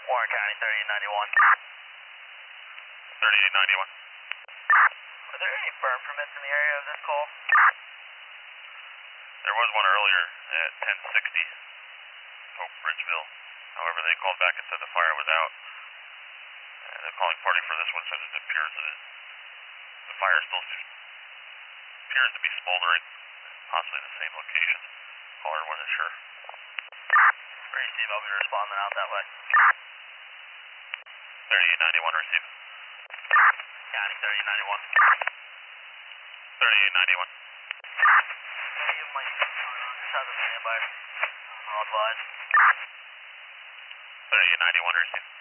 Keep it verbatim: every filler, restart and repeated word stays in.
Warren County, thirty-eight ninety-one. thirty-eight ninety-one. Are there any burn permits in the area of this call? There was one earlier at ten sixty, Pope Bridgeville. However, they called back and said the fire was out. Uh, the calling party for this one says it appears that it, the fire still appears to be smoldering, possibly in the same location. Caller wasn't sure. Ready, Steve, I'll be responding out that way. thirty-eight ninety-one, receive. County, thirty-eight ninety-one. thirty-eight ninety-one. Any of my units are on this side of the standby? I'll advise. thirty-eight ninety-one, receive.